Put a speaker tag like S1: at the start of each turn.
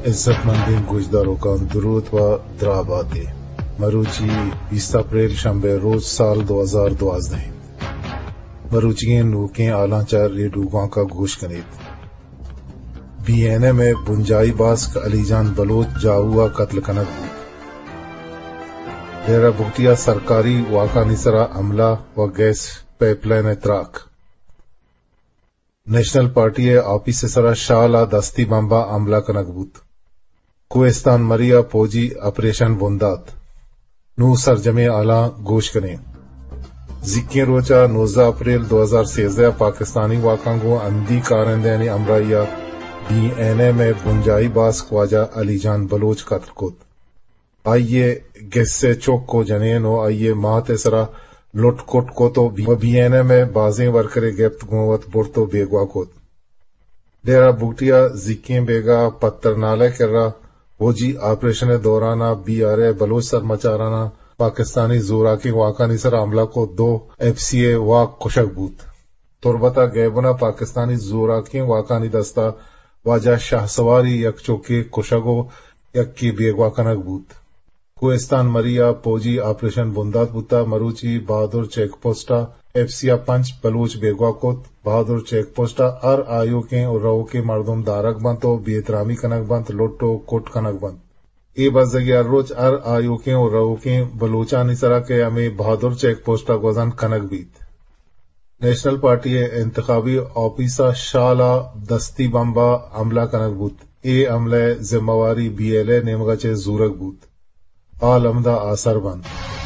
S1: عزت مندین گوشداروکان درود و درآبادی مروچی 20 اپریل شنبه روز سال 2012 مروچی نوکیں آلان چار ریڈوگاں کا گوش کنید بی این اے میں بنجائی باسک علی جان بلوچ جاؤا قتل کنک ڈیرہ بگٹیا سرکاری واقع نسرا عملہ و گیس پائپ لائن تراک نیشنل پارٹی آپی سے سرا شالا دستی بمبا عملہ کنک بوت کوہستان مریا پوجی آپریشن بندات نو سرجمے آلہ گوش کنے ذکر روچا 19 اپریل 2013 پاکستانی واقعہ گو اندی کارندینی امرائیہ بی این اے میں بنجائی باس خواجہ علی جان بلوچ قتل کت آئیے گیس سے چوک کو جنین ہو آئیے ماہ تیسرا لٹ کٹ کو تو بی این اے میں بازیں ورکرے گیپت گوت برتو بیگوا کت ڈیرہ بگٹیا ذکیں بیگا پتر نالے کر رہا وہ جی آپریشن دورانہ بی آر اے بلوچ سر مچارانا پاکستانی زوراکی واقع نسر عملہ کو 2 ایف سی اے واق کشک بوت تربتا گیبنا پاکستانی زوراکی واقع دستا واجہ شاہ سواری یک چوکی کشگو یک کی بیگوا کنک بوت کوہستان مریا پوجی آپریشن بندات بوتا مروچی بہادر چیک پوسٹا ایف سی 5 بلوچ بیگوا کت بہادر چیک پوسٹا ار آیو کے اور رو کے مردم دارک بند تو بے احترامی کنک بند لوٹو کوٹ کنک بند ای بزدگی روچ ار آیو کے اور رو کے بلوچانی سرا کے ہمیں بہادر چیک پوسٹا گوزن کنک بیت نیشنل پارٹی انتخابی آفیسا شالا دستی بمبا عملہ کنک بوت اے عملہ ذمہ واری بی ایل اے نیمگا چے زورک بوت آل عمدہ آثر بند